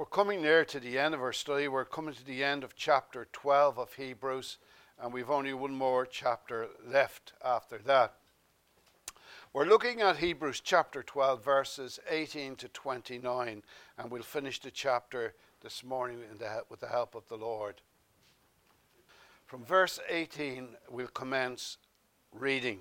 We're coming near to the end of our study. We're coming to the end of chapter 12 of Hebrews, and we've only one more chapter left after that. We're looking at Hebrews chapter 12, verses 18 to 29, and we'll finish the chapter this morning with the help of the Lord. From verse 18, we'll commence reading.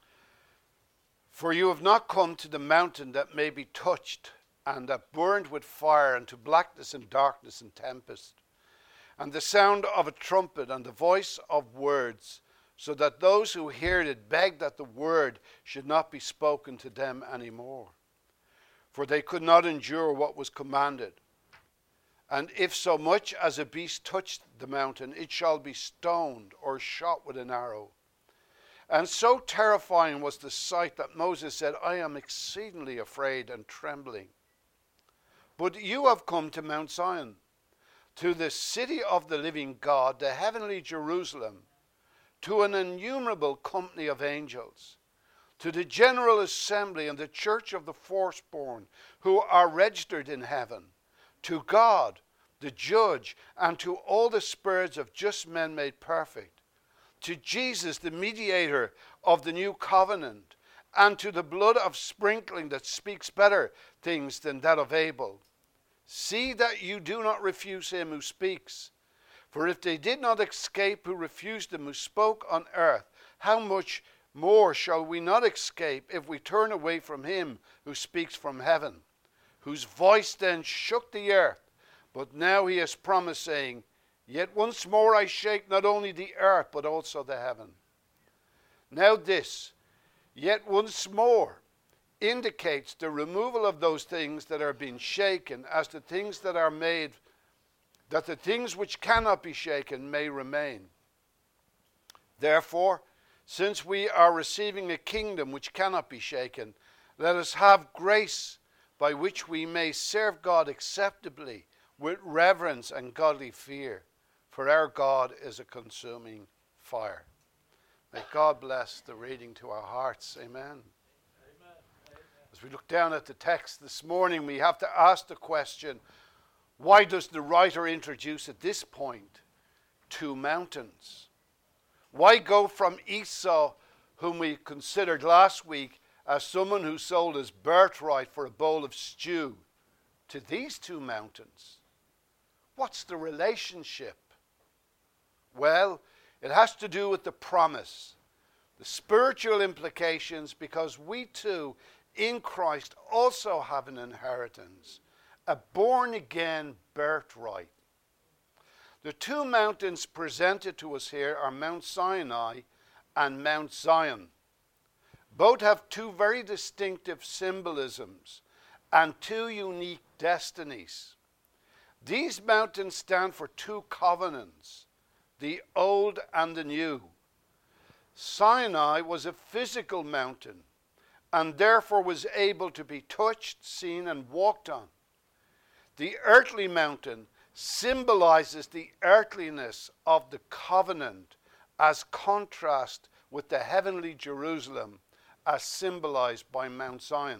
For you have not come to the mountain that may be touched, and that burned with fire, and to blackness and darkness and tempest, and the sound of a trumpet and the voice of words, so that those who heard it begged that the word should not be spoken to them any more. For they could not endure what was commanded. And if so much as a beast touched the mountain, it shall be stoned or shot with an arrow. And so terrifying was the sight that Moses said, I am exceedingly afraid and trembling. But you have come to Mount Zion, to the city of the living God, the heavenly Jerusalem, to an innumerable company of angels, to the general assembly and the church of the firstborn who are registered in heaven, to God, the judge, and to all the spirits of just men made perfect, to Jesus, the mediator of the new covenant, and to the blood of sprinkling that speaks better things than that of Abel. See that you do not refuse him who speaks. For if they did not escape who refused him who spoke on earth, how much more shall we not escape if we turn away from him who speaks from heaven, whose voice then shook the earth, but now he has promised, saying, Yet once more I shake not only the earth, but also the heaven. Now this, yet once more, indicates the removal of those things that are being shaken, as the things that are made, that the things which cannot be shaken may remain. Therefore, since we are receiving a kingdom which cannot be shaken, let us have grace by which we may serve God acceptably with reverence and godly fear, for our God is a consuming fire. May God bless the reading to our hearts. Amen. As we look down at the text this morning, we have to ask the question, why does the writer introduce at this point two mountains? Why go from Esau, whom we considered last week as someone who sold his birthright for a bowl of stew, to these two mountains? What's the relationship? Well, it has to do with the promise, the spiritual implications, because we too in Christ also have an inheritance, a born-again birthright. The two mountains presented to us here are Mount Sinai and Mount Zion. Both have two very distinctive symbolisms and two unique destinies. These mountains stand for two covenants, the old and the new. Sinai was a physical mountain, and therefore was able to be touched, seen, and walked on. The earthly mountain symbolizes the earthliness of the covenant as contrast with the heavenly Jerusalem as symbolized by Mount Zion.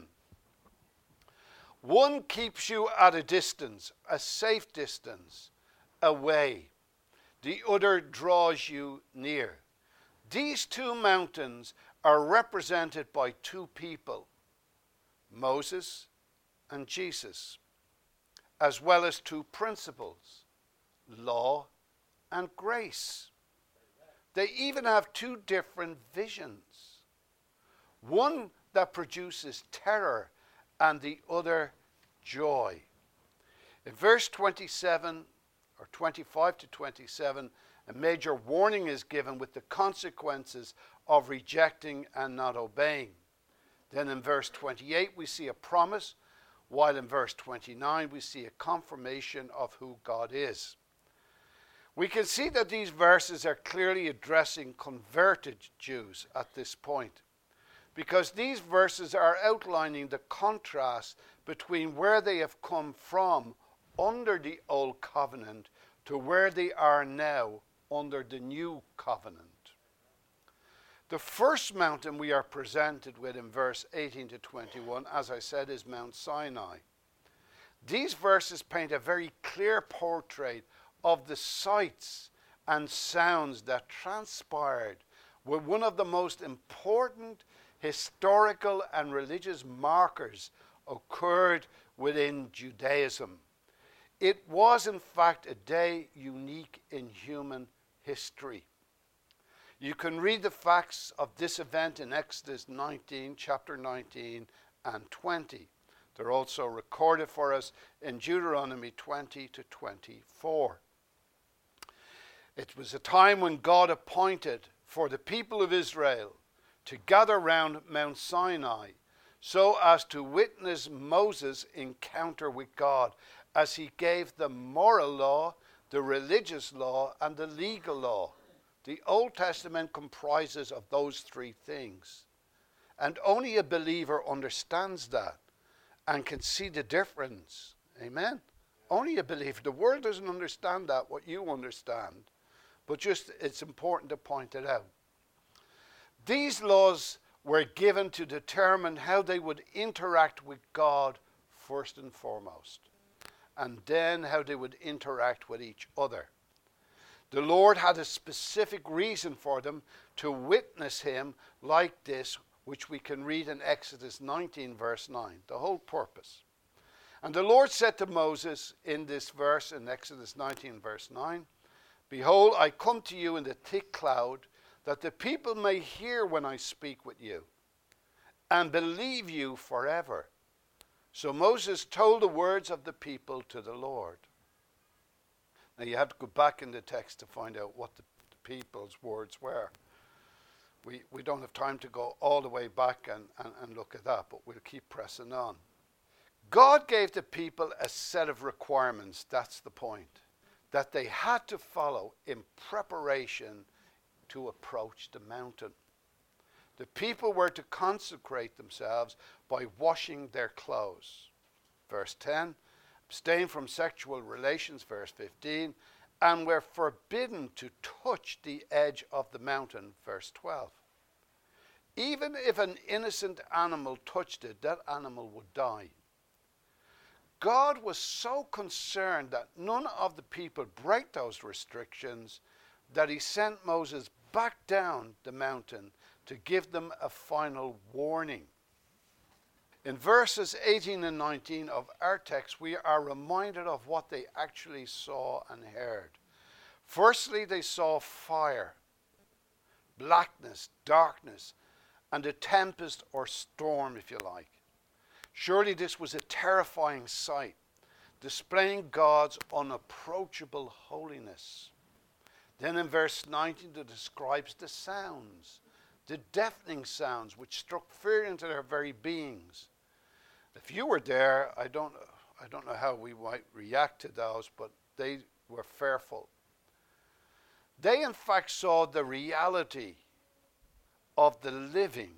One keeps you at a distance, a safe distance, away. The other draws you near. These two mountains are represented by two people, Moses and Jesus, as well as two principles, law and grace. They even have two different visions, one that produces terror and the other joy. In verse 27 or 25 to 27, a major warning is given with the consequences of rejecting and not obeying. Then in verse 28 we see a promise, while in verse 29 we see a confirmation of who God is. We can see that these verses are clearly addressing converted Jews at this point, because these verses are outlining the contrast between where they have come from under the old covenant to where they are now under the new covenant. The first mountain we are presented with in verse 18 to 21, as I said, is Mount Sinai. These verses paint a very clear portrait of the sights and sounds that transpired were one of the most important historical and religious markers occurred within Judaism. It was in fact a day unique in human history. You can read the facts of this event in Exodus 19, chapter 19 and 20. They're also recorded for us in Deuteronomy 20 to 24. It was a time when God appointed for the people of Israel to gather round Mount Sinai so as to witness Moses' encounter with God as he gave the moral law, the religious law, and the legal law. The Old Testament comprises of those three things. And only a believer understands that and can see the difference. Amen? Only a believer. The world doesn't understand that, what you understand. But just it's important to point it out. These laws were given to determine how they would interact with God first and foremost, and then how they would interact with each other. The Lord had a specific reason for them to witness him like this, which we can read in Exodus 19 verse 9, the whole purpose. And the Lord said to Moses in this verse in Exodus 19 verse 9, "Behold, I come to you in the thick cloud, that the people may hear when I speak with you, and believe you forever." So Moses told the words of the people to the Lord. Now you have to go back in the text to find out what the people's words were. We don't have time to go all the way back and look at that, but we'll keep pressing on. God gave the people a set of requirements, that's the point, that they had to follow in preparation to approach the mountain. The people were to consecrate themselves by washing their clothes. Verse 10, abstain from sexual relations, verse 15, and were forbidden to touch the edge of the mountain, verse 12. Even if an innocent animal touched it, that animal would die. God was so concerned that none of the people break those restrictions that he sent Moses back down the mountain to give them a final warning. In verses 18 and 19 of our text, we are reminded of what they actually saw and heard. Firstly, they saw fire, blackness, darkness, and a tempest or storm, if you like. Surely this was a terrifying sight, displaying God's unapproachable holiness. Then in verse 19, it describes the sounds, the deafening sounds which struck fear into their very beings. If you were there, I don't know how we might react to those, but they were fearful. They in fact saw the reality of the living,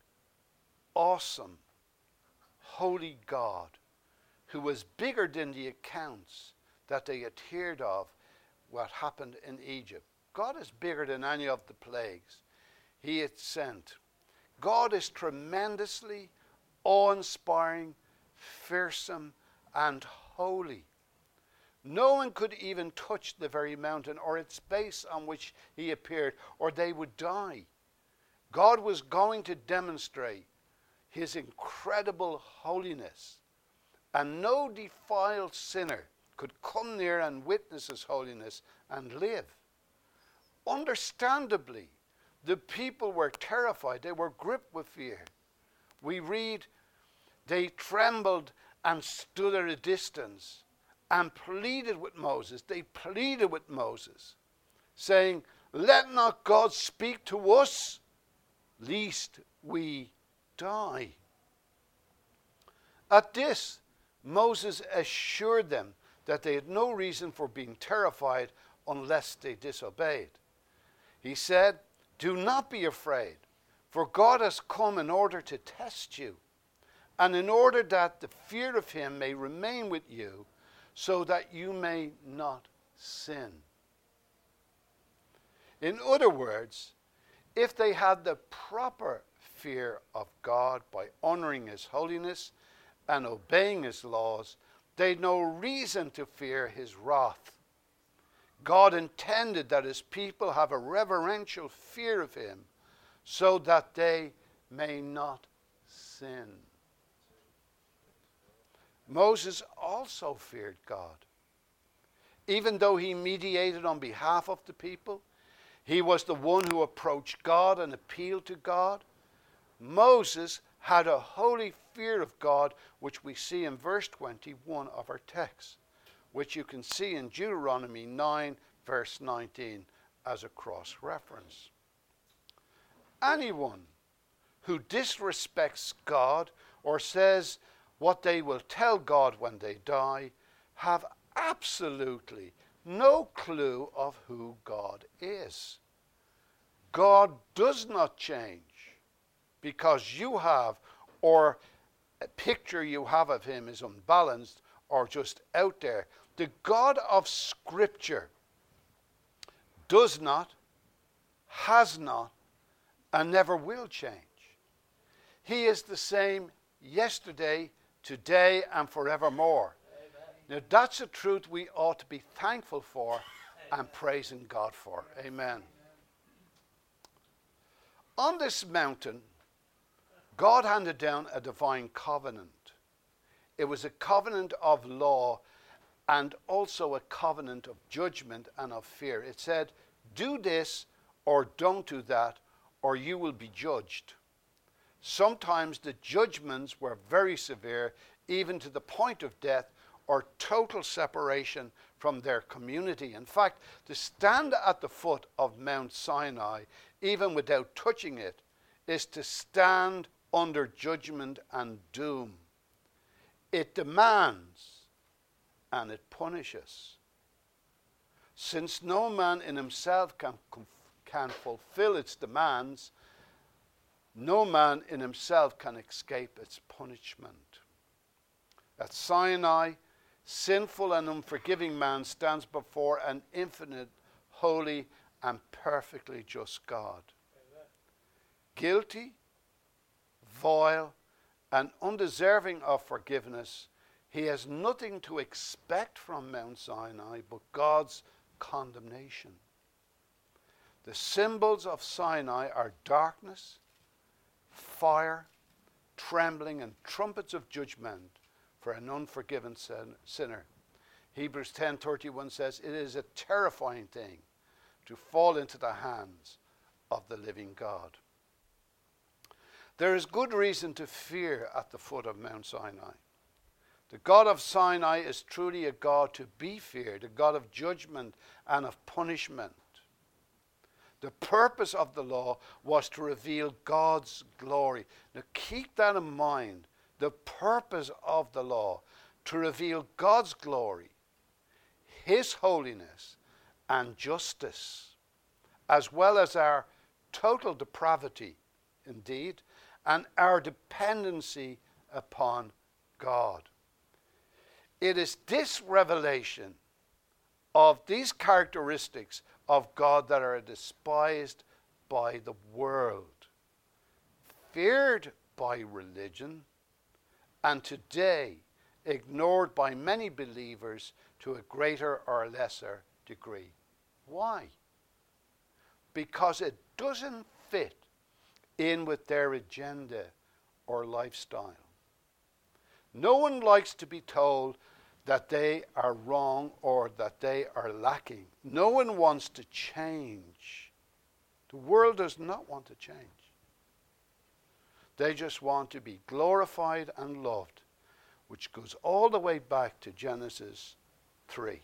awesome, holy God, who was bigger than the accounts that they had heard of what happened in Egypt. God is bigger than any of the plagues he had sent. God is tremendously awe-inspiring, fearsome, and holy. No one could even touch the very mountain or its base on which he appeared, or they would die. God was going to demonstrate his incredible holiness, and no defiled sinner could come near and witness his holiness and live. Understandably, the people were terrified. They were gripped with fear. We read, they trembled and stood at a distance and pleaded with Moses. They pleaded with Moses, saying, "Let not God speak to us, lest we die." At this, Moses assured them that they had no reason for being terrified unless they disobeyed. He said, "Do not be afraid, for God has come in order to test you, and in order that the fear of him may remain with you, so that you may not sin." In other words, if they had the proper fear of God by honoring his holiness and obeying his laws, They'd no reason to fear his wrath. God intended that his people have a reverential fear of him so that they may not sin. Moses also feared God. Even though he mediated on behalf of the people, he was the one who approached God and appealed to God. Moses had a holy fear of God, which we see in verse 21 of our text, which you can see in Deuteronomy 9, verse 19 as a cross-reference. Anyone who disrespects God or says what they will tell God when they die have absolutely no clue of who God is. God does not change because you have, or a picture you have of him is unbalanced or just out there. The God of Scripture does not, has not, and never will change. He is the same yesterday, today, and forevermore. Now that's a truth we ought to be thankful for and praising God for. Amen. On this mountain, God handed down a divine covenant. It was a covenant of law and also a covenant of judgment and of fear. It said, do this or don't do that, or you will be judged. Sometimes the judgments were very severe, even to the point of death or total separation from their community. In fact, to stand at the foot of Mount Sinai, even without touching it, is to stand under judgment and doom. It demands and it punishes. Since no man in himself can fulfill its demands, no man in himself can escape its punishment. At Sinai, sinful and unforgiving man stands before an infinite, holy, and perfectly just God. Amen. Guilty, vile, and undeserving of forgiveness, he has nothing to expect from Mount Sinai but God's condemnation. The symbols of Sinai are darkness, fire, trembling, and trumpets of judgment for an unforgiven sinner. Hebrews 10:31 says, it is a terrifying thing to fall into the hands of the living God. There is good reason to fear at the foot of Mount Sinai. The God of Sinai is truly a God to be feared, a God of judgment and of punishment. The purpose of the law was to reveal God's glory. Now keep that in mind. The purpose of the law, to reveal God's glory, his holiness and justice, as well as our total depravity, indeed, and our dependency upon God. It is this revelation of these characteristics of God that are despised by the world, feared by religion, and today ignored by many believers to a greater or lesser degree. Why? Because it doesn't fit in with their agenda or lifestyle. No one likes to be told that they are wrong or that they are lacking. No one wants to change. The world does not want to change. They just want to be glorified and loved, which goes all the way back to Genesis 3.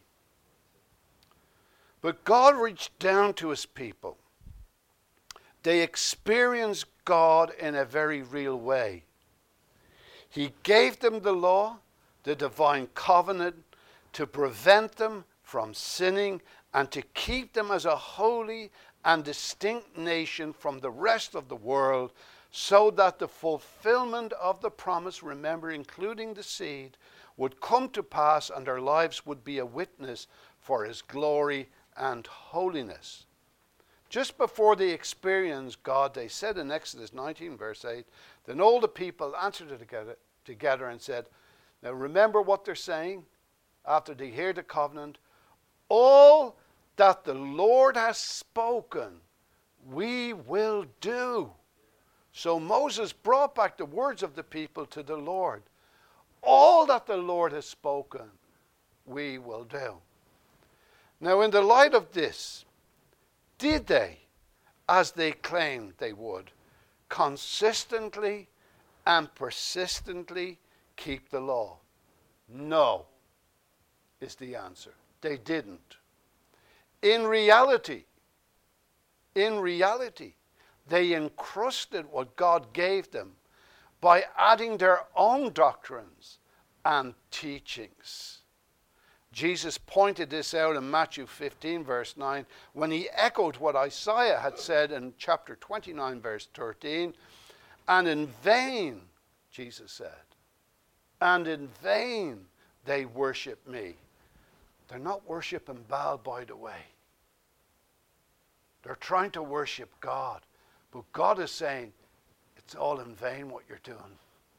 But God reached down to his people. They experienced God in a very real way. He gave them the law, the divine covenant, to prevent them from sinning and to keep them as a holy and distinct nation from the rest of the world, so that the fulfillment of the promise, remember, including the seed, would come to pass and their lives would be a witness for his glory and holiness. Just before they experienced God, they said in Exodus 19, verse 8, then all the people answered together and said, Now remember what they're saying after they hear the covenant. All that the Lord has spoken, we will do. So Moses brought back the words of the people to the Lord. All that the Lord has spoken, we will do. Now in the light of this, did they, as they claimed they would, consistently and persistently keep the law? No, is the answer. They didn't. In reality, they encrusted what God gave them by adding their own doctrines and teachings. Jesus pointed this out in Matthew 15, verse 9, when he echoed what Isaiah had said in chapter 29, verse 13. And in vain, Jesus said, and in vain they worship me. They're not worshiping Baal, by the way. They're trying to worship God. But God is saying, it's all in vain what you're doing.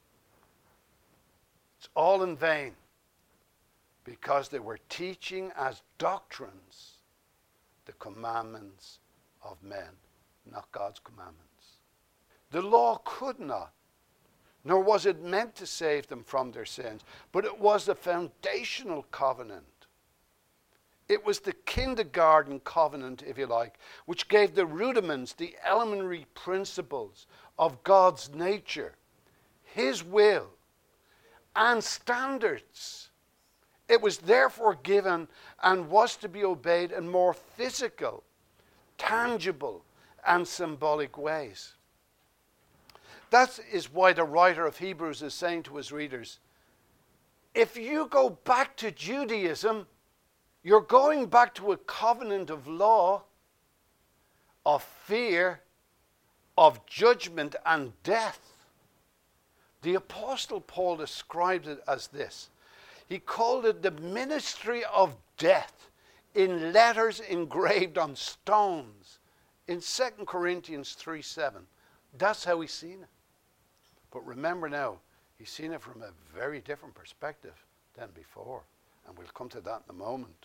It's all in vain. Because they were teaching as doctrines the commandments of men, not God's commandments. The law could not, nor was it meant to save them from their sins, but it was the foundational covenant. It was the kindergarten covenant, if you like, which gave the rudiments, the elementary principles of God's nature, His will, and standards. It was therefore given and was to be obeyed in more physical, tangible, and symbolic ways. That is why the writer of Hebrews is saying to his readers, if you go back to Judaism, you're going back to a covenant of law, of fear, of judgment and death. The Apostle Paul described it as this. He called it the ministry of death in letters engraved on stones in 2 Corinthians 3:7. That's how he's seen it. But remember now, he's seen it from a very different perspective than before. And we'll come to that in a moment.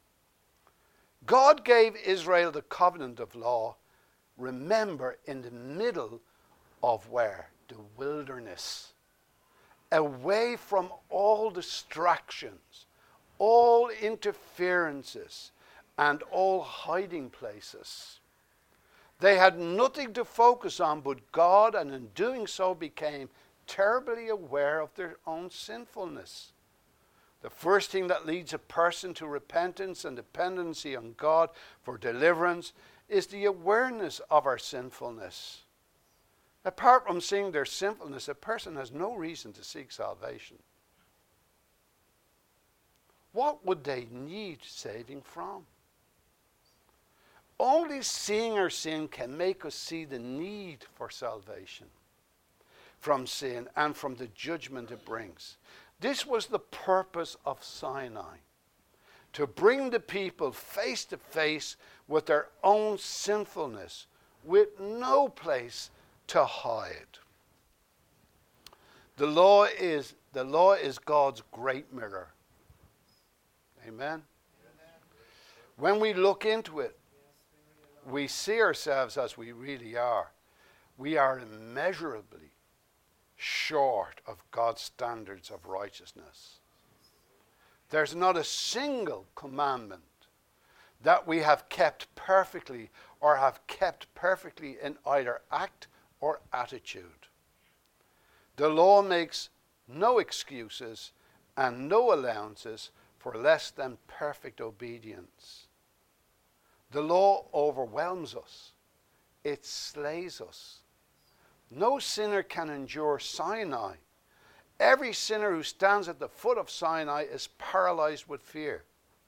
God gave Israel the covenant of law, remember, in the middle of where? The wilderness. Away from all distractions, all interferences, and all hiding places. They had nothing to focus on but God, and in doing so became terribly aware of their own sinfulness. The first thing that leads a person to repentance and dependency on God for deliverance is the awareness of our sinfulness. Apart from seeing their sinfulness, a person has no reason to seek salvation. What would they need saving from? Only seeing our sin can make us see the need for salvation from sin and from the judgment it brings. This was the purpose of Sinai, to bring the people face to face with their own sinfulness, with no place to hide. The law is God's great mirror. Amen. When we look into it, we see ourselves as we really are. We are immeasurably short of God's standards of righteousness. There's not a single commandment that we have kept perfectly or have kept perfectly in either act or attitude. The law makes no excuses and no allowances for less than perfect obedience. The law overwhelms us. It slays us. No sinner can endure Sinai. Every sinner who stands at the foot of Sinai is paralyzed with fear.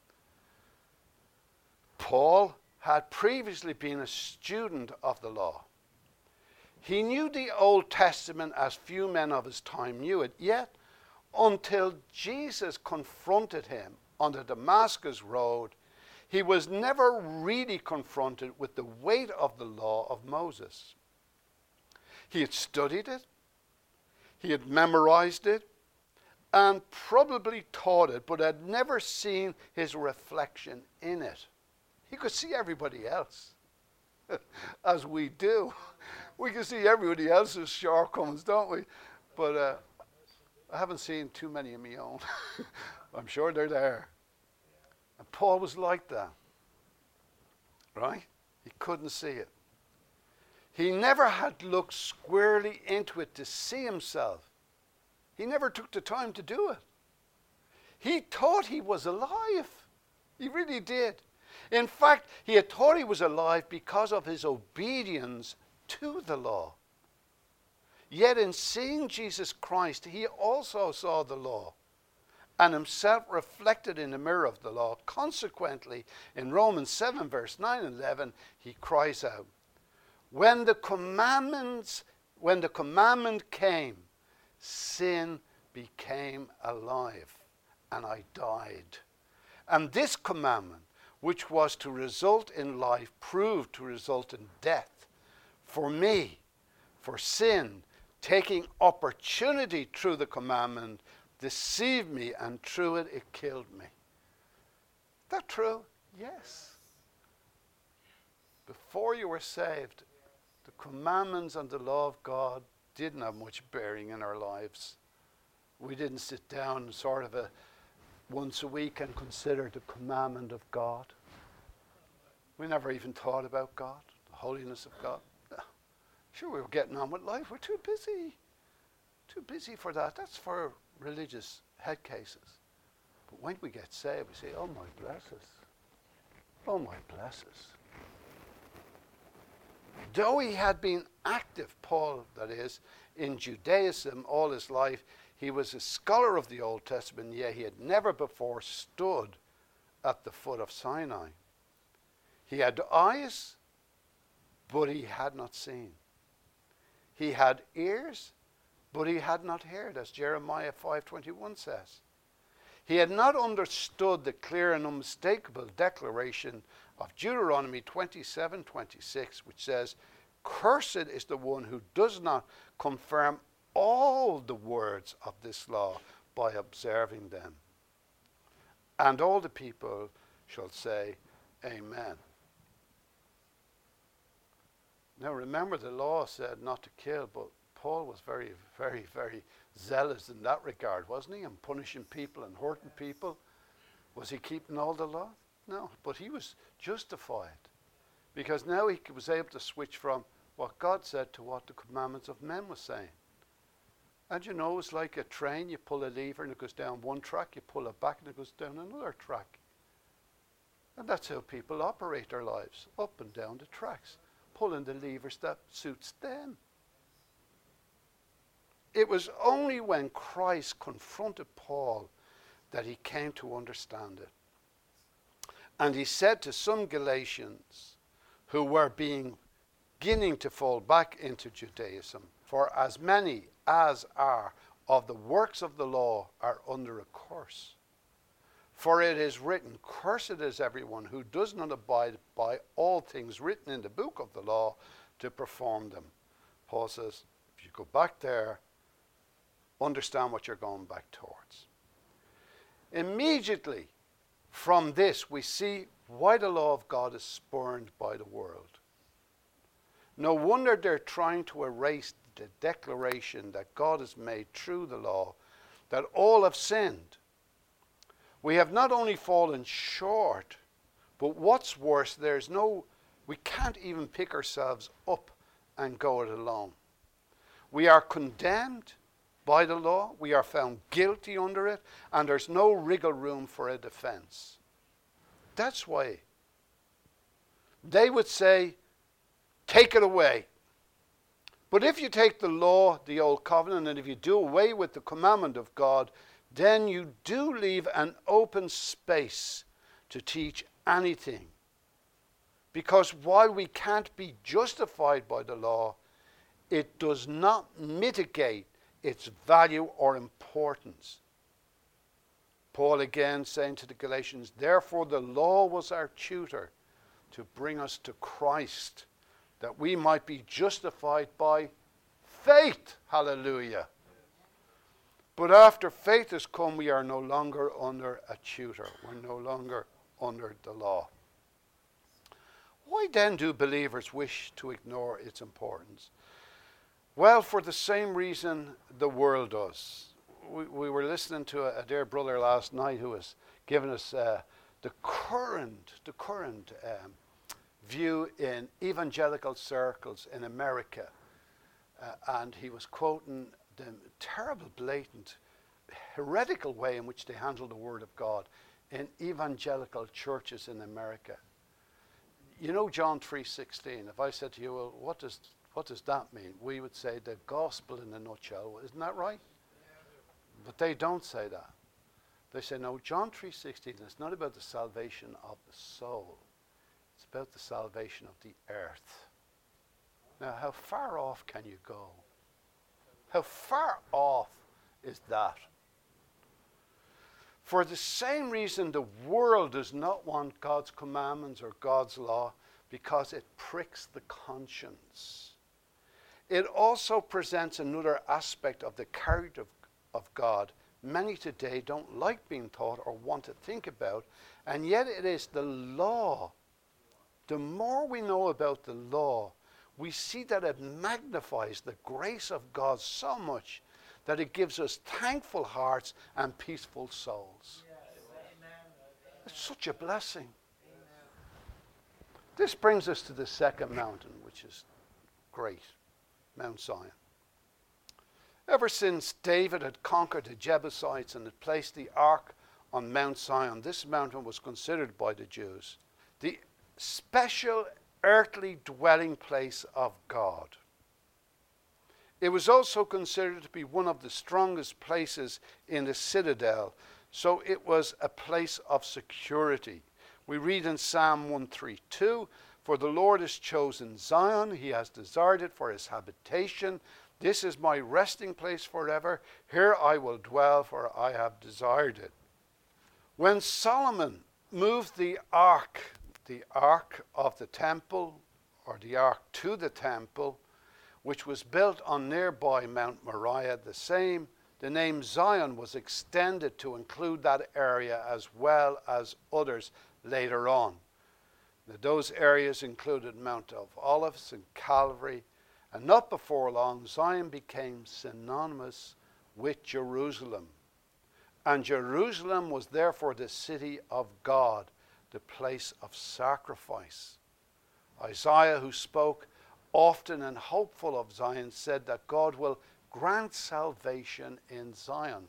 Paul had previously been a student of the law. He knew the Old Testament as few men of his time knew it, yet until Jesus confronted him on the Damascus road, he was never really confronted with the weight of the law of Moses. He had studied it, he had memorized it, and probably taught it, but had never seen his reflection in it. He could see everybody else, as we do. We can see everybody else's shortcomings, don't we? But I haven't seen too many of my own. I'm sure they're there. And Paul was like that, right? He couldn't see it. He never had looked squarely into it to see himself. He never took the time to do it. He thought he was alive. He really did. In fact, he had thought he was alive because of his obedience to the law. Yet in seeing Jesus Christ, he also saw the law and himself reflected in the mirror of the law. Consequently, in Romans 7, verse 9 and 11, he cries out, when the commandment came, sin became alive, and I died. And this commandment, which was to result in life, proved to result in death. For me, for sin, taking opportunity through the commandment, deceived me, and through it, it killed me. Is that true? Yes. Before you were saved, the commandments and the law of God didn't have much bearing in our lives. We didn't sit down sort of once a week and consider the commandment of God. We never even thought about God, the holiness of God. Sure, we were getting on with life. We're too busy. Too busy for that. That's for religious head cases. But when we get saved, we say, oh my blesses. Oh my blesses. Though he had been active, Paul, that is, in Judaism all his life, he was a scholar of the Old Testament, yet he had never before stood at the foot of Sinai. He had eyes, but he had not seen. He had ears, but he had not heard, as Jeremiah 5:21 says. He had not understood the clear and unmistakable declaration of Deuteronomy 27:26, which says, cursed is the one who does not confirm all the words of this law by observing them. And all the people shall say, amen. Now remember, the law said not to kill, but Paul was very, very, very zealous in that regard, wasn't he? And punishing people and hurting people. Was he keeping all the law? No, but he was justified. Because now he was able to switch from what God said to what the commandments of men were saying. And you know, it's like a train. You pull a lever and it goes down one track. You pull it back and it goes down another track. And that's how people operate their lives, up and down the tracks, pulling the levers that suits them. It was only when Christ confronted Paul that he came to understand it. And he said to some Galatians who were beginning to fall back into Judaism, for as many as are of the works of the law are under a curse. For it is written, cursed is everyone who does not abide by all things written in the book of the law to perform them. Paul says, if you go back there, understand what you're going back towards. Immediately from this, we see why the law of God is spurned by the world. No wonder they're trying to erase the declaration that God has made through the law, that all have sinned. We have not only fallen short, but what's worse, we can't even pick ourselves up and go it alone. We are condemned by the law, we are found guilty under it, and there's no wriggle room for a defense. That's why they would say, take it away. But if you take the law, the old covenant, and if you do away with the commandment of God, then you do leave an open space to teach anything. Because while we can't be justified by the law, it does not mitigate its value or importance. Paul again saying to the Galatians, therefore the law was our tutor to bring us to Christ, that we might be justified by faith. Hallelujah. But after faith has come, we are no longer under a tutor. We're no longer under the law. Why then do believers wish to ignore its importance? Well, for the same reason the world does. We were listening to a dear brother last night who was giving us the current view in evangelical circles in America. And he was quoting the terrible, blatant, heretical way in which they handle the Word of God in evangelical churches in America. You know John 3:16. If I said to you, well, what does that mean? We would say the gospel in a nutshell. Isn't that right? But they don't say that. They say, no, John 3:16 is not about the salvation of the soul. It's about the salvation of the earth. Now, how far off can you go? How far off is that? For the same reason the world does not want God's commandments or God's law, because it pricks the conscience. It also presents another aspect of the character of God many today don't like being taught or want to think about, and yet it is the law. The more we know about the law, we see that it magnifies the grace of God so much that it gives us thankful hearts and peaceful souls. It's such a blessing. This brings us to the second mountain, which is great, Mount Zion. Ever since David had conquered the Jebusites and had placed the ark on Mount Zion, this mountain was considered by the Jews the special earthly dwelling place of God. It was also considered to be one of the strongest places in the citadel, so it was a place of security. We read in Psalm 132, "For the Lord has chosen Zion, he has desired it for his habitation. This is my resting place forever. Here I will dwell, for I have desired it." When Solomon moved the ark of the temple, or the ark to the temple, which was built on nearby Mount Moriah, the name Zion was extended to include that area as well as others later on. Now, those areas included Mount of Olives and Calvary, and not before long, Zion became synonymous with Jerusalem. And Jerusalem was therefore the city of God, the place of sacrifice. Isaiah, who spoke often and hopeful of Zion, said that God will grant salvation in Zion.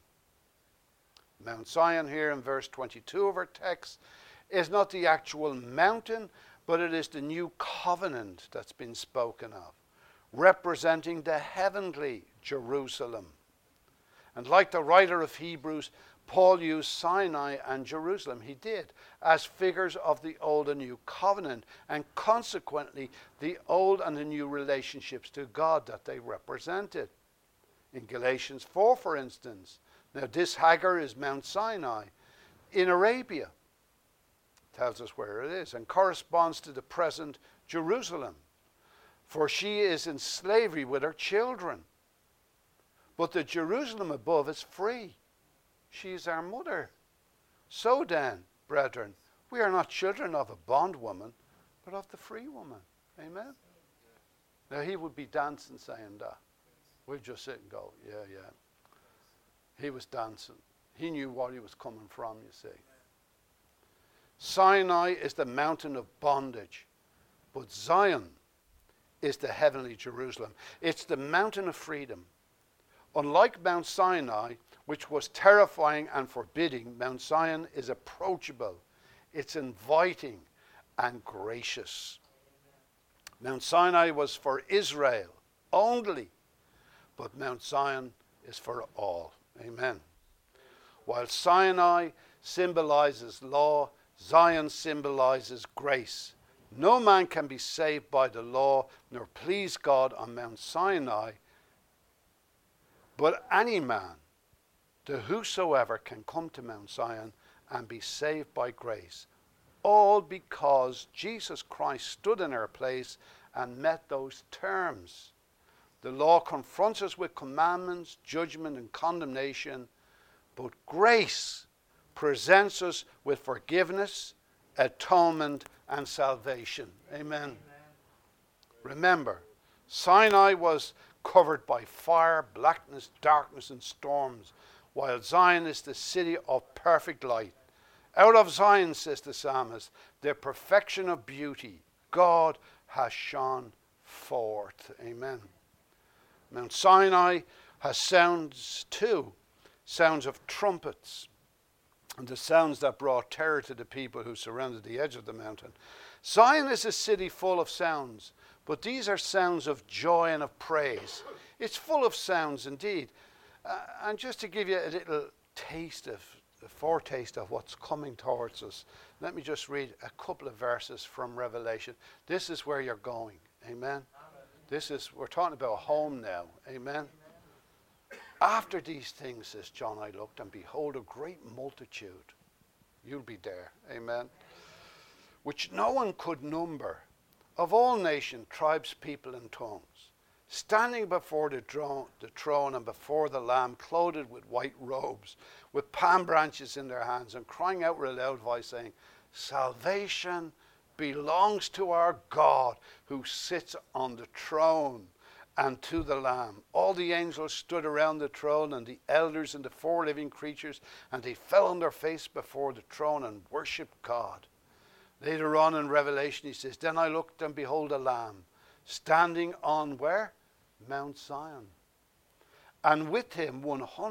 Mount Zion here in verse 22 of our text is not the actual mountain, but it is the new covenant that's been spoken of, representing the heavenly Jerusalem. And like the writer of Hebrews, Paul used Sinai and Jerusalem. He did, as figures of the old and new covenant, and consequently the old and the new relationships to God that they represented. In Galatians 4, for instance, now this Hagar is Mount Sinai in Arabia. Tells us where it is, and corresponds to the present Jerusalem. For she is in slavery with her children. But the Jerusalem above is free. She is our mother. So then, brethren, we are not children of a bondwoman, but of the free woman. Amen? Now he would be dancing saying that. We'd just sit and go, yeah. He was dancing. He knew what he was coming from, you see. Sinai is the mountain of bondage, but Zion is the heavenly Jerusalem. It's the mountain of freedom. Unlike Mount Sinai, which was terrifying and forbidding, Mount Zion is approachable. It's inviting and gracious. Mount Sinai was for Israel only, but Mount Zion is for all. Amen. While Sinai symbolizes law, Zion symbolizes grace. No man can be saved by the law nor please God on Mount Sinai, but any man, to whosoever, can come to Mount Zion and be saved by grace, all because Jesus Christ stood in our place and met those terms. The law confronts us with commandments, judgment, and condemnation, but grace presents us with forgiveness, atonement, and salvation. Amen. Remember, Sinai was covered by fire, blackness, darkness, and storms, while Zion is the city of perfect light. Out of Zion, says the psalmist, the perfection of beauty, God has shone forth. Amen. Mount Sinai has sounds too, sounds of trumpets, and the sounds that brought terror to the people who surrounded the edge of the mountain. Zion is a city full of sounds, but these are sounds of joy and of praise. It's full of sounds indeed. And just to give you a little foretaste of what's coming towards us, let me just read a couple of verses from Revelation. This is where you're going. Amen. We're talking about home now. Amen. After these things, says John, I looked, and behold, a great multitude. You'll be there. Amen. Which no one could number, of all nations, tribes, people, and tongues, standing before the throne and before the Lamb, clothed with white robes, with palm branches in their hands, and crying out with a loud voice, saying, Salvation belongs to our God who sits on the throne and to the Lamb. All the angels stood around the throne, and the elders and the 4 living creatures, and they fell on their face before the throne and worshipped God. Later on in Revelation he says, Then I looked, and behold a Lamb, standing on where? Mount Zion. And with him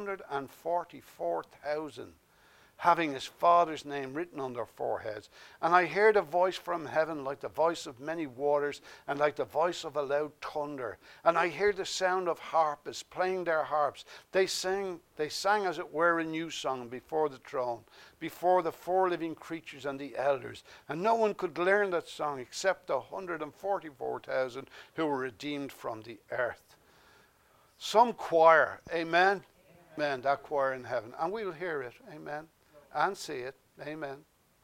144,000, having his Father's name written on their foreheads. And I heard a voice from heaven like the voice of many waters, and like the voice of a loud thunder. And I heard the sound of harpists playing their harps. They sang as it were a new song before the throne, before the 4 living creatures and the elders. And no one could learn that song except the 144,000 who were redeemed from the earth. Some choir, amen? Amen, that choir in heaven. And we'll hear it, amen, and see it, amen.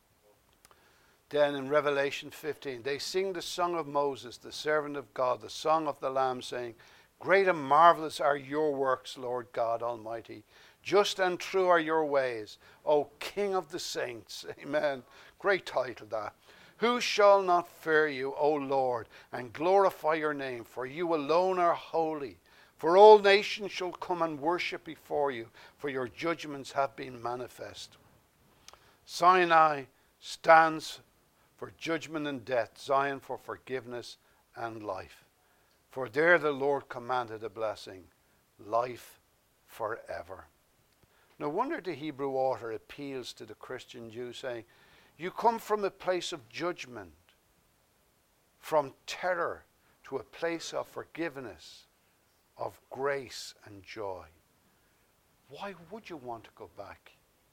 Then in Revelation 15, they sing the song of Moses, the servant of God, the song of the Lamb, saying, Great and marvelous are your works, Lord God Almighty. Just and true are your ways, O King of the saints. Amen. Great title that. Who shall not fear you, O Lord, and glorify your name? For you alone are holy. For all nations shall come and worship before you, for your judgments have been manifest. Sinai stands for judgment and death, Zion for forgiveness and life. For there the Lord commanded a blessing, life forever. No wonder the Hebrew author appeals to the Christian Jew, saying, you come from a place of judgment, from terror, to a place of forgiveness, of grace and joy. Why would you want to go back?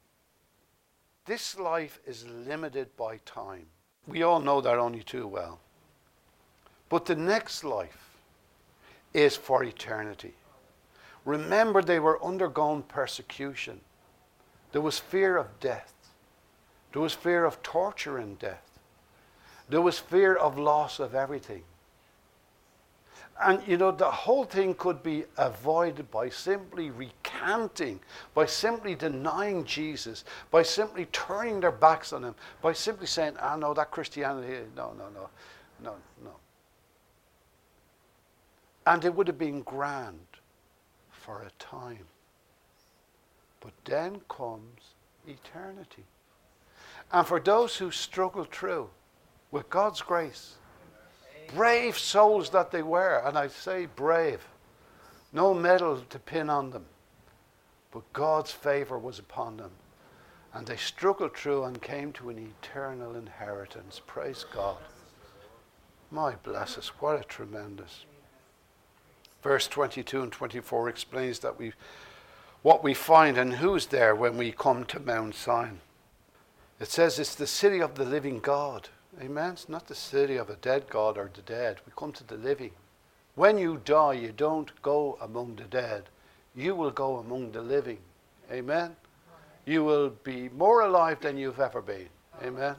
This life is limited by time. We all know that only too well. But the next life is for eternity. Remember, they were undergoing persecution. There was fear of death. There was fear of torture and death. There was fear of loss of everything. And you know, the whole thing could be avoided by simply recanting, by simply denying Jesus, by simply turning their backs on him, by simply saying, no, that Christianity, no. And it would have been grand for a time. But then comes eternity. And for those who struggle through, with God's grace, brave souls that they were, and I say brave, no medal to pin on them, but God's favor was upon them, and they struggled through and came to an eternal inheritance. Praise God. My blesses, what a tremendous. Verse 22 and 24 explains that what we find and who's there when we come to Mount Zion. It says it's the city of the living God. Amen. It's not the city of a dead God or the dead. We come to the living. When you die, you don't go among the dead. You will go among the living. Amen. You will be more alive than you've ever been. Amen.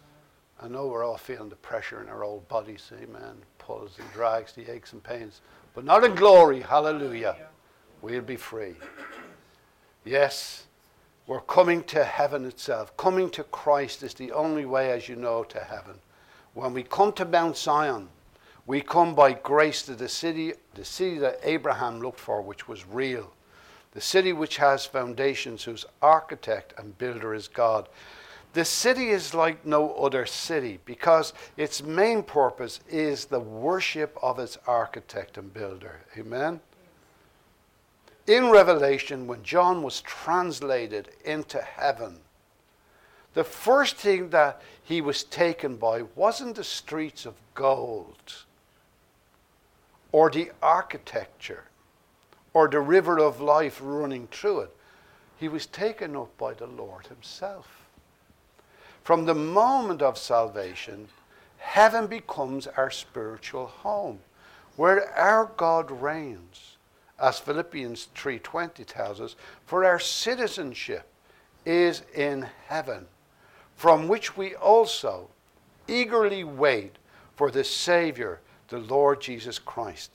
I know we're all feeling the pressure in our old bodies. Amen. Pulls and drags, the aches and pains. but not in glory. Hallelujah. We'll be free. Yes, we're coming to heaven itself. Coming to Christ is the only way, as you know, to heaven. When we come to Mount Zion, we come by grace to the city that Abraham looked for, which was real. The city which has foundations, whose architect and builder is God. The city is like no other city because its main purpose is the worship of its architect and builder. Amen? In Revelation, when John was translated into heaven, the first thing that he was taken by wasn't the streets of gold or the architecture or the river of life running through it. He was taken up by the Lord himself. From the moment of salvation, heaven becomes our spiritual home, where our God reigns. As Philippians 3:20 tells us, for our citizenship is in heaven, from which we also eagerly wait for the Savior, the Lord Jesus Christ.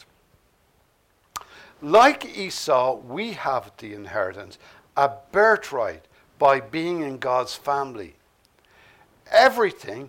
Like Esau, we have the inheritance, a birthright by being in God's family. Everything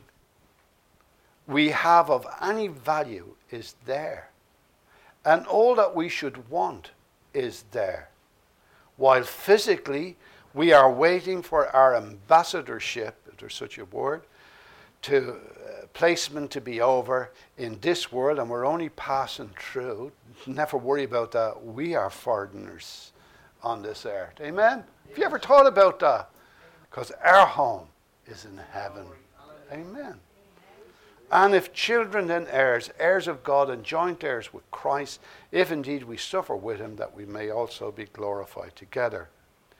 we have of any value is there. And all that we should want is there. While physically we are waiting for our ambassadorship, if there's such a word, to placement to be over in this world, and we're only passing through. Never worry about that. We are foreigners on this earth. Amen? Have you ever thought about that? Because our home is in heaven. Amen. And if children, then heirs, heirs of God and joint heirs with Christ, if indeed we suffer with him, that we may also be glorified together.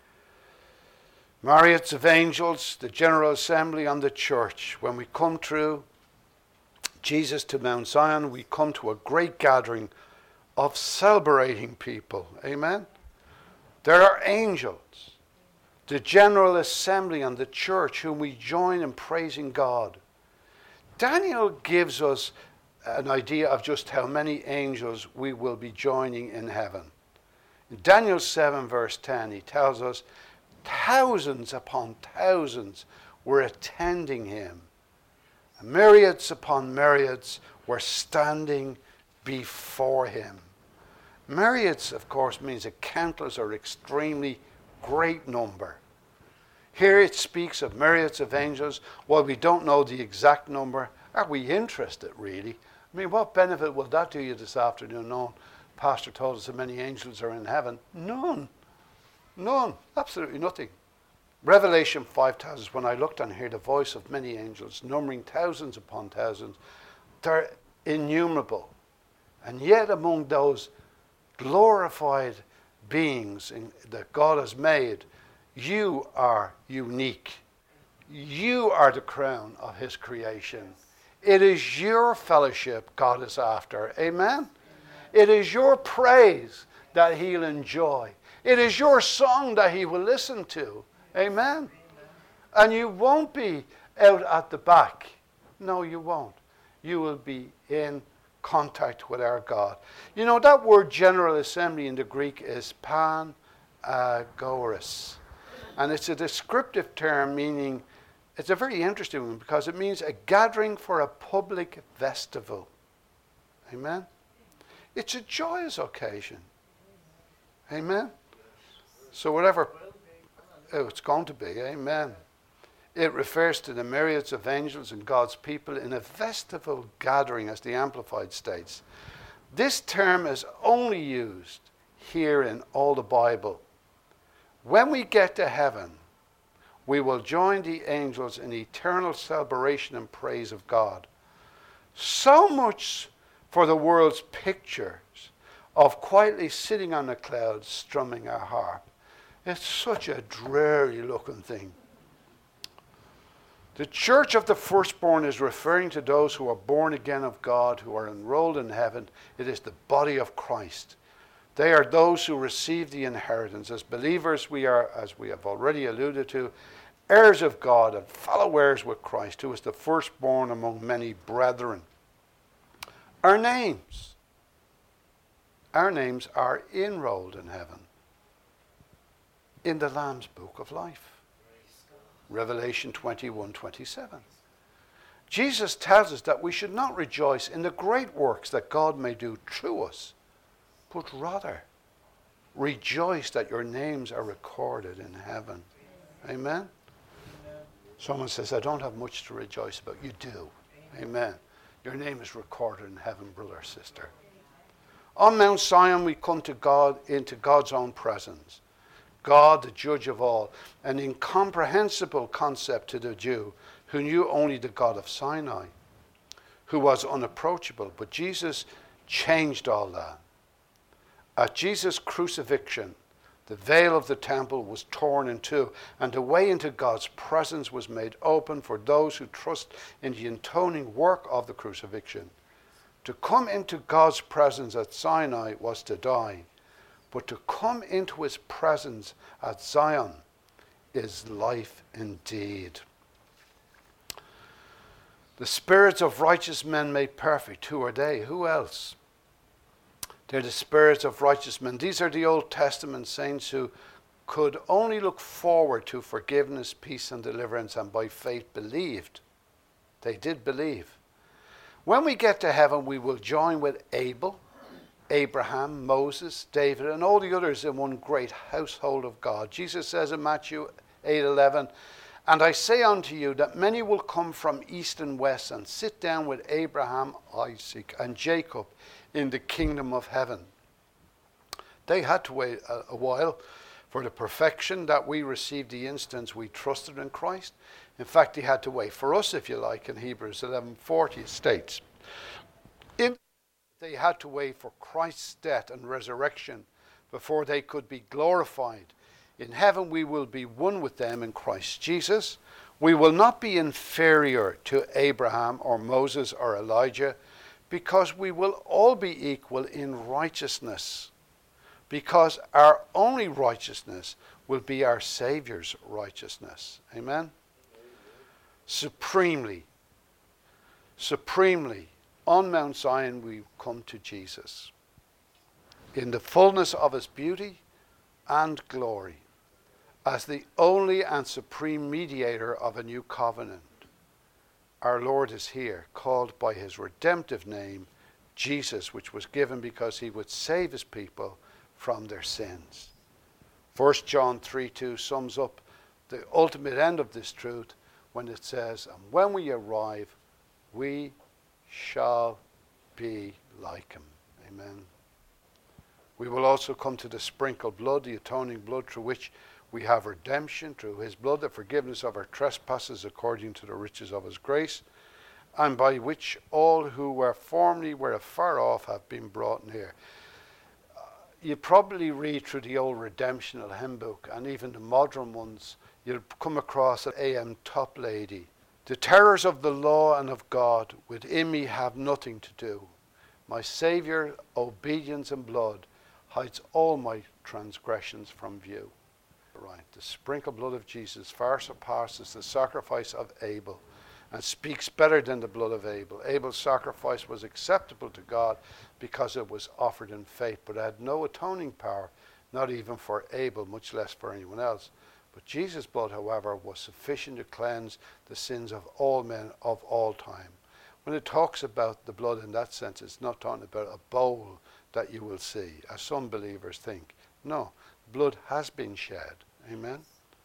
Marriotts of angels, the General Assembly, and the church. When we come through Jesus to Mount Zion, we come to a great gathering of celebrating people. Amen? There are angels, the General Assembly and the church, whom we join in praising God. Daniel gives us an idea of just how many angels we will be joining in heaven. In Daniel 7 verse 10, he tells us thousands upon thousands were attending him. And myriads upon myriads were standing before him. Myriads, of course, means a countless or extremely great number. Here it speaks of myriads of angels. While we don't know the exact number, are we interested really? I mean, what benefit will that do you this afternoon? No, Pastor told us how many angels are in heaven. None. None. Absolutely nothing. Revelation 5 tells us, when I looked and heard the voice of many angels, numbering thousands upon thousands, they're innumerable. And yet among those glorified beings that God has made, you are unique. You are the crown of his creation. It is your fellowship God is after. Amen? It is your praise that he'll enjoy. It is your song that he will listen to. Amen? And you won't be out at the back. No, you won't. You will be in contact with our God. You know, that word General Assembly in the Greek is panagoras. And it's a descriptive term meaning, it's a very interesting one because it means a gathering for a public festival. Amen? It's a joyous occasion. Amen? So whatever, it's going to be, amen. It refers to the myriads of angels and God's people in a festival gathering, as the Amplified states. This term is only used here in all the Bible. When we get to heaven, we will join the angels in eternal celebration and praise of God. So much for the world's pictures of quietly sitting on the clouds strumming our harp. It's such a dreary looking thing. The church of the firstborn is referring to those who are born again of God, who are enrolled in heaven. It is the body of Christ. They are those who receive the inheritance. As believers, we are, as we have already alluded to, heirs of God and fellow heirs with Christ, who is the firstborn among many brethren. Our names Our names are enrolled in heaven, in the Lamb's book of life. Revelation 21:27. Jesus tells us that we should not rejoice in the great works that God may do through us, but rather rejoice that your names are recorded in heaven. Amen? Someone says, I don't have much to rejoice about. You do. Amen. Your name is recorded in heaven, brother or sister. On Mount Zion we come to God, into God's own presence. God, the judge of all, an incomprehensible concept to the Jew who knew only the God of Sinai, who was unapproachable. But Jesus changed all that. At Jesus' crucifixion, the veil of the temple was torn in two, and the way into God's presence was made open for those who trust in the atoning work of the crucifixion. To come into God's presence at Sinai was to die, but to come into his presence at Zion is life indeed. The spirits of righteous men made perfect. Who are they? Who else? They're the spirits of righteous men. These are the Old Testament saints who could only look forward to forgiveness, peace, and deliverance, and by faith believed. They did believe. When we get to heaven, we will join with Abel, Abraham, Moses, David, and all the others in one great household of God. Jesus says in Matthew 8:11, and I say unto you that many will come from east and west and sit down with Abraham, Isaac, and Jacob in the kingdom of heaven. They had to wait a while for the perfection that we received the instant we trusted in Christ. In fact, they had to wait for us, if you like, in Hebrews 11:40 it states. They had to wait for Christ's death and resurrection before they could be glorified. In heaven we will be one with them in Christ Jesus. We will not be inferior to Abraham or Moses or Elijah, because we will all be equal in righteousness, because our only righteousness will be our Savior's righteousness. Amen? Supremely, on Mount Zion we come to Jesus in the fullness of his beauty and glory as the only and supreme mediator of a new covenant. Our Lord is here, called by his redemptive name, Jesus, which was given because he would save his people from their sins. 1 John 3:2 sums up the ultimate end of this truth when it says, and when we arrive, we shall be like him. Amen. We will also come to the sprinkled blood, the atoning blood through which we have redemption, through his blood, the forgiveness of our trespasses according to the riches of his grace, and by which all who were formerly afar off have been brought near. You probably read through the old redemptional hymn book, and even the modern ones, you'll come across an A.M. Toplady. The terrors of the law and of God within me have nothing to do. My Saviour, obedience and blood, hides all my transgressions from view. Right. The sprinkled blood of Jesus far surpasses the sacrifice of Abel and speaks better than the blood of Abel. Abel's sacrifice was acceptable to God because it was offered in faith, but it had no atoning power, not even for Abel, much less for anyone else. But Jesus' blood, however, was sufficient to cleanse the sins of all men of all time. When it talks about the blood in that sense, it's not talking about a bowl that you will see, as some believers think. No, blood has been shed. Amen.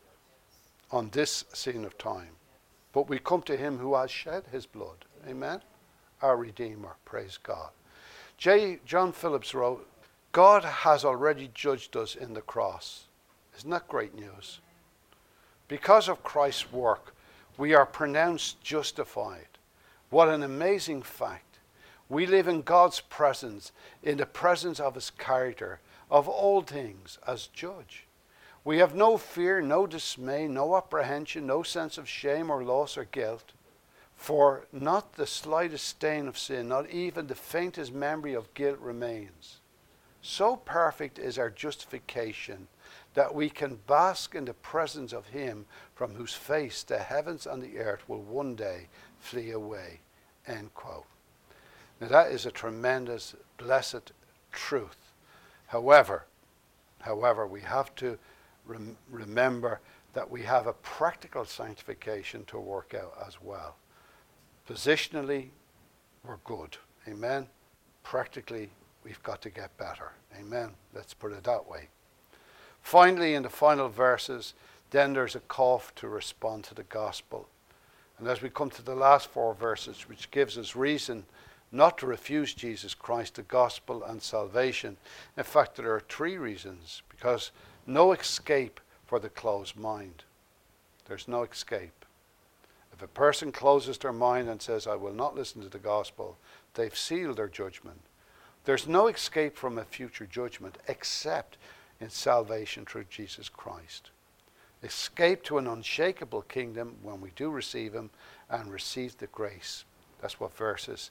On this scene of time. But we come to him who has shed his blood. Amen. Our Redeemer. Praise God. John Phillips wrote, God has already judged us in the cross. Isn't that great news? Because of Christ's work, we are pronounced justified. What an amazing fact. We live in God's presence, in the presence of his character, of all things, as judge. We have no fear, no dismay, no apprehension, no sense of shame or loss or guilt. For not the slightest stain of sin, not even the faintest memory of guilt remains. So perfect is our justification that we can bask in the presence of him from whose face the heavens and the earth will one day flee away. End quote. Now that is a tremendous, blessed truth. However, we have to remember that we have a practical sanctification to work out as well. Positionally, we're good. Amen. Practically, we've got to get better. Amen. Let's put it that way. Finally, in the final verses, then there's a call to respond to the gospel. And as we come to the last 4 verses, which gives us reason not to refuse Jesus Christ, the gospel and salvation. In fact, there are 3 reasons, because no escape for the closed mind. There's no escape. If a person closes their mind and says, I will not listen to the gospel, they've sealed their judgment. There's no escape from a future judgment except in salvation through Jesus Christ. Escape to an unshakable kingdom when we do receive him and receive the grace. That's what verses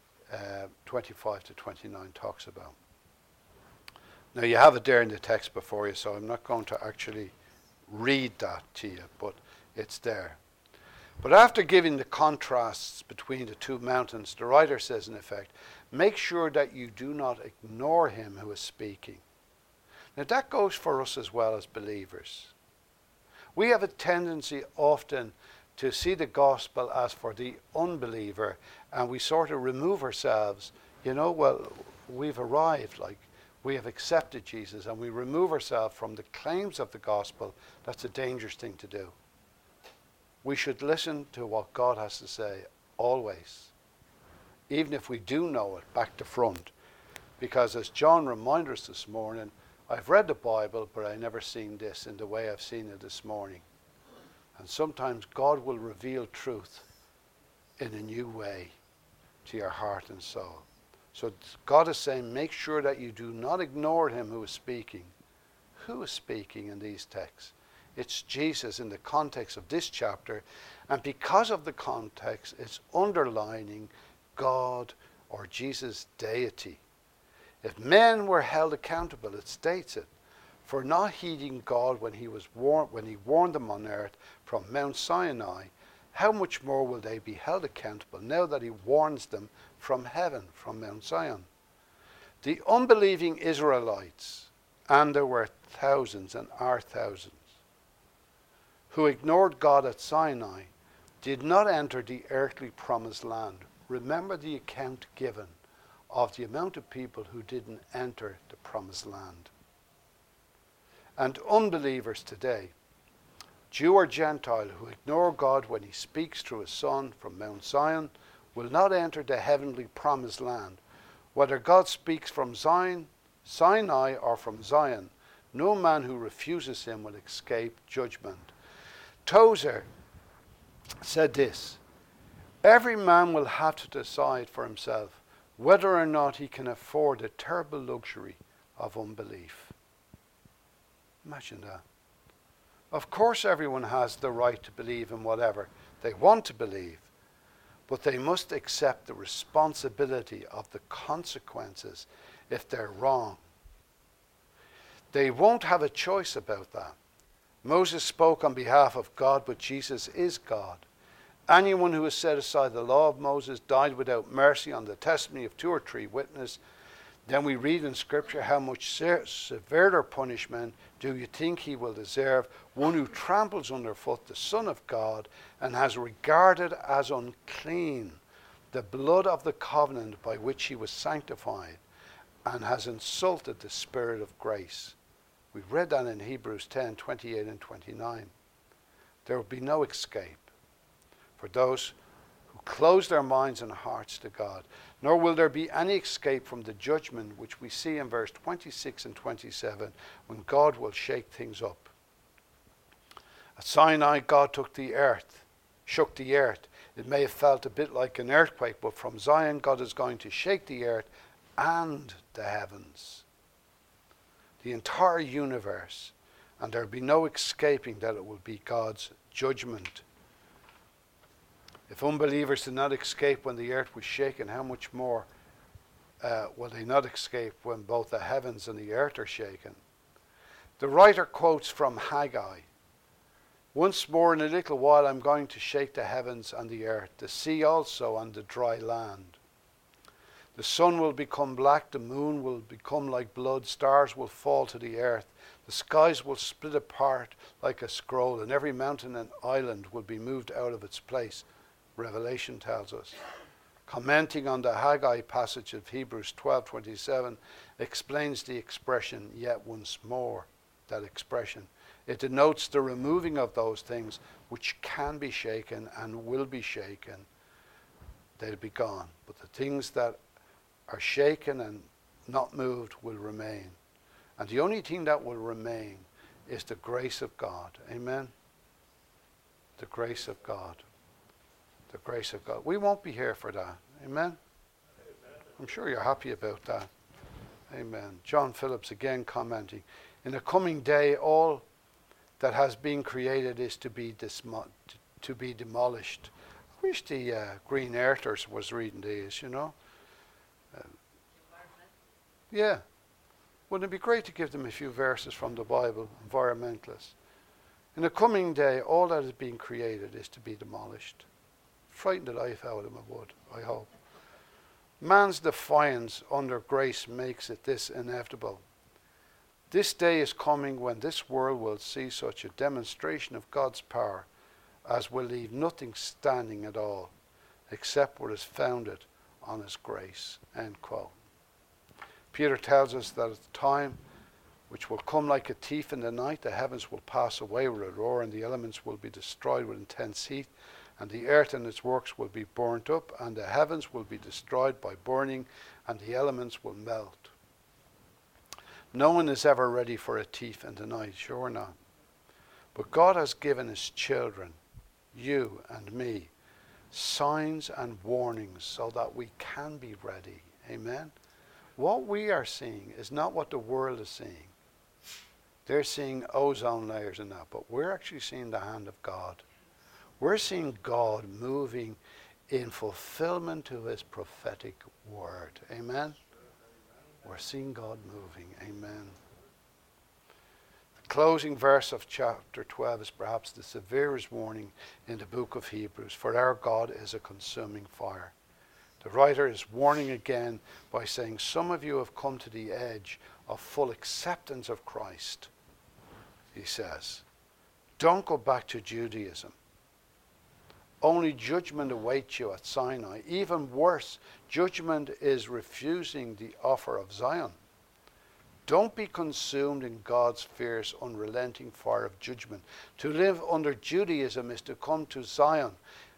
25 to 29 talks about. Now you have it there in the text before you, so I'm not going to actually read that to you, but it's there. But after giving the contrasts between the 2 mountains, the writer says in effect, make sure that you do not ignore him who is speaking. Now that goes for us as well as believers. We have a tendency often to see the gospel as for the unbeliever, and we sort of remove ourselves. Well, we've arrived, like we have accepted Jesus, and we remove ourselves from the claims of the gospel. That's a dangerous thing to do. We should listen to what God has to say always, even if we do know it back to front. Because as John reminded us this morning, I've read the Bible, but I've never seen this in the way I've seen it this morning. And sometimes God will reveal truth in a new way to your heart and soul. So God is saying, make sure that you do not ignore him who is speaking. Who is speaking in these texts? It's Jesus in the context of this chapter. And because of the context, it's underlining God or Jesus' deity. If men were held accountable, it states it, for not heeding God when he warned them on earth from Mount Sinai, how much more will they be held accountable now that he warns them from heaven, from Mount Zion? The unbelieving Israelites, and there were thousands and are thousands, who ignored God at Sinai, did not enter the earthly promised land. Remember the account given of the amount of people who didn't enter the promised land. And unbelievers today, Jew or Gentile, who ignore God when he speaks through his Son from Mount Zion, will not enter the heavenly promised land. Whether God speaks from Sinai or from Zion, no man who refuses him will escape judgment. Tozer said this, every man will have to decide for himself whether or not he can afford the terrible luxury of unbelief. Imagine that. Of course everyone has the right to believe in whatever they want to believe, but they must accept the responsibility of the consequences if they're wrong. They won't have a choice about that. Moses spoke on behalf of God, but Jesus is God. Anyone who has set aside the law of Moses died without mercy on the testimony of 2 or 3 witnesses. Then we read in Scripture how much severer punishment do you think he will deserve, one who tramples underfoot the Son of God and has regarded as unclean the blood of the covenant by which he was sanctified and has insulted the Spirit of grace. We've read that in Hebrews 10, 28 and 29. There will be no escape for those who close their minds and hearts to God, nor will there be any escape from the judgment which we see in verse 26 and 27 when God will shake things up. At Sinai, God shook the earth. It may have felt a bit like an earthquake, but from Zion, God is going to shake the earth and the heavens, the entire universe, and there will be no escaping that it will be God's judgment. If unbelievers did not escape when the earth was shaken, how much more will they not escape when both the heavens and the earth are shaken? The writer quotes from Haggai, once more in a little while I'm going to shake the heavens and the earth, the sea also and the dry land. The sun will become black, the moon will become like blood, stars will fall to the earth, the skies will split apart like a scroll, and every mountain and island will be moved out of its place, Revelation tells us. Commenting on the Haggai passage of Hebrews 12:27, explains the expression, yet once more, that expression. It denotes the removing of those things which can be shaken and will be shaken. They'll be gone. But the things that are shaken and not moved will remain. And the only thing that will remain is the grace of God. Amen? The grace of God. The grace of God. We won't be here for that. Amen? I'm sure you're happy about that. Amen. John Phillips again commenting, in the coming day all that has been created is to be demolished. I wish the Green Earthers was reading these, you know. Yeah. Wouldn't it be great to give them a few verses from the Bible, environmentalists? In the coming day, all that is being created is to be demolished. Frighten the life out of them, it would, I hope. Man's defiance under grace makes it this inevitable. This day is coming when this world will see such a demonstration of God's power as will leave nothing standing at all, except what is founded on his grace. End quote. Peter tells us that at the time which will come like a thief in the night, the heavens will pass away with a roar, and the elements will be destroyed with intense heat, and the earth and its works will be burnt up, and the heavens will be destroyed by burning, and the elements will melt. No one is ever ready for a thief in the night, sure not. But God has given his children, you and me, signs and warnings so that we can be ready. Amen? What we are seeing is not what the world is seeing. They're seeing ozone layers and that, but we're actually seeing the hand of God. We're seeing God moving in fulfillment to his prophetic word. Amen? We're seeing God moving. Amen. The closing verse of chapter 12 is perhaps the severest warning in the book of Hebrews. For our God is a consuming fire. The writer is warning again by saying, some of you have come to the edge of full acceptance of Christ. He says, don't go back to Judaism. Only judgment awaits you at Sinai. Even worse, judgment is refusing the offer of Zion. Don't be consumed in God's fierce, unrelenting fire of judgment. To live under Judaism is to come to Sinai,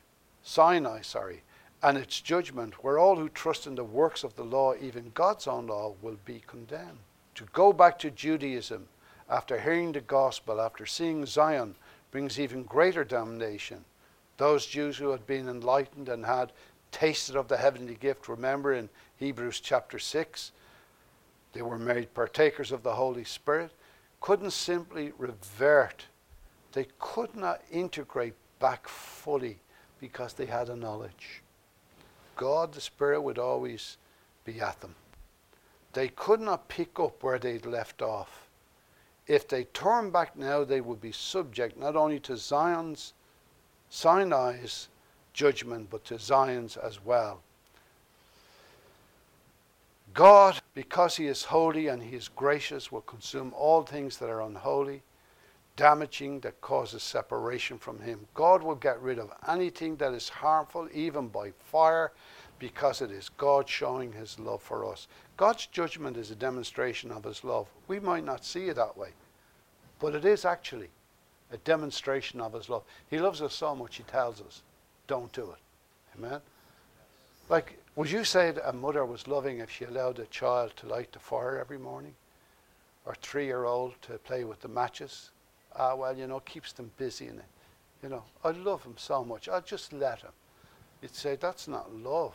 and its judgment, where all who trust in the works of the law, even God's own law, will be condemned. To go back to Judaism after hearing the gospel, after seeing Zion, brings even greater damnation. Those Jews who had been enlightened and had tasted of the heavenly gift, remember in Hebrews chapter 6, they were made partakers of the Holy Spirit, couldn't simply revert. They could not integrate back fully because they had a knowledge. God, the Spirit, would always be at them. They could not pick up where they'd left off. If they turned back now, they would be subject not only to Sinai's judgment, but to Zion's as well. God, because he is holy and he is gracious, will consume all things that are unholy, damaging, that causes separation from him. God will get rid of anything that is harmful, even by fire, because it is God showing his love for us. God's judgment is a demonstration of his love. We might not see it that way, but it is actually a demonstration of his love. He loves us so much, he tells us, don't do it. Amen? Like, would you say that a mother was loving if she allowed a child to light the fire every morning? Or a 3-year-old to play with the matches? Well, you know, keeps them busy in it. You know, I love him so much, I'll just let him. You'd say, that's not love.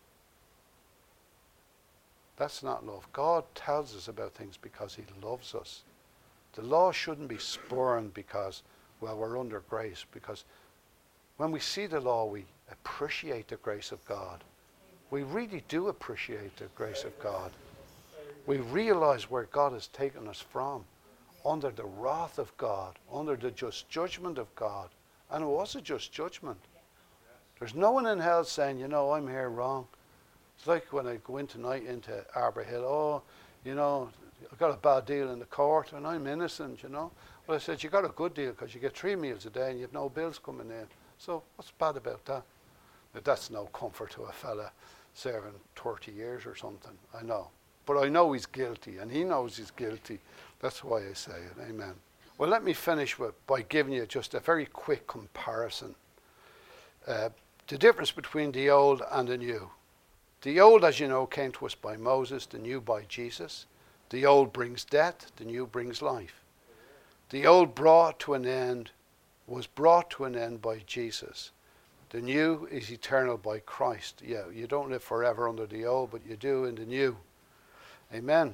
That's not love. God tells us about things because he loves us. The law shouldn't be spurned because, well, we're under grace. Because when we see the law, we appreciate the grace of God. We really do appreciate the grace of God. We realize where God has taken us from, under the wrath of God, under the just judgment of God. And it was a just judgment. There's no one in hell saying, you know, I'm here wrong. It's like when I go in tonight into Arbor Hill, oh, you know, I got a bad deal in the court and I'm innocent, you know. Well, I said, you got a good deal because you get 3 meals a day and you have no bills coming in. So what's bad about that? But that's no comfort to a fella serving 30 years or something, I know. But I know he's guilty and he knows he's guilty. That's why I say it, amen. Well, let me finish by giving you just a very quick comparison. The difference between the old and the new. The old, as you know, came to us by Moses, the new by Jesus. The old brings death, the new brings life. The old was brought to an end by Jesus. The new is eternal by Christ. Yeah, you don't live forever under the old, but you do in the new. Amen.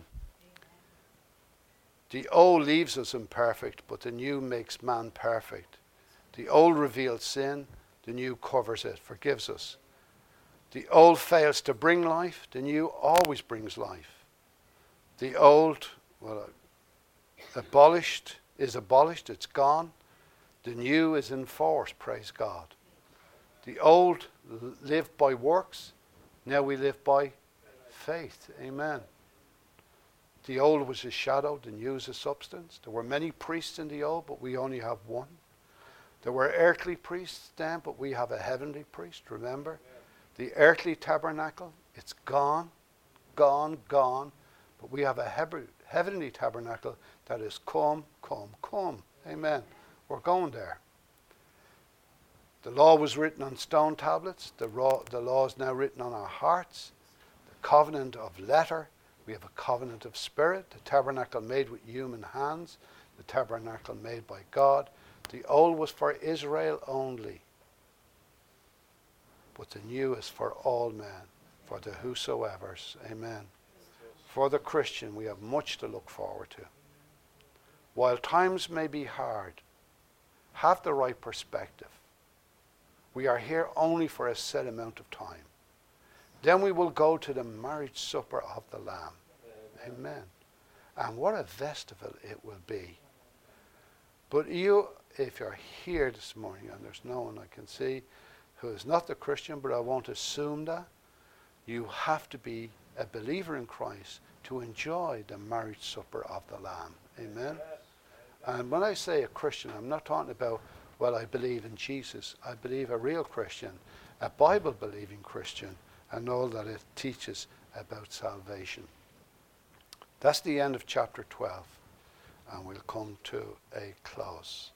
The old leaves us imperfect, but the new makes man perfect. The old reveals sin, the new covers it, forgives us. The old fails to bring life, the new always brings life. The old, is abolished, it's gone. The new is enforced, praise God. The old lived by works, now we live by faith, amen. The old was a shadow, the new is a substance. There were many priests in the old, but we only have one. There were earthly priests then, but we have a heavenly priest, remember? The earthly tabernacle, it's gone, gone, gone. But we have a heavenly tabernacle that is come, come, come. Amen. We're going there. The law was written on stone tablets. The law is now written on our hearts. The covenant of letter. We have a covenant of spirit. The tabernacle made with human hands. The tabernacle made by God. The old was for Israel only. But the new is for all men, for the whosoevers. Amen. For the Christian, we have much to look forward to. While times may be hard, have the right perspective. We are here only for a set amount of time. Then we will go to the marriage supper of the Lamb. Amen. And what a festival it will be. But you, if you're here this morning, and there's no one I can see who is not the Christian, but I won't assume that, you have to be a believer in Christ to enjoy the marriage supper of the Lamb. Amen. And when I say a Christian, I'm not talking about, well, I believe in Jesus. I believe a real Christian, a Bible-believing Christian, and all that it teaches about salvation. That's the end of chapter 12, and we'll come to a close.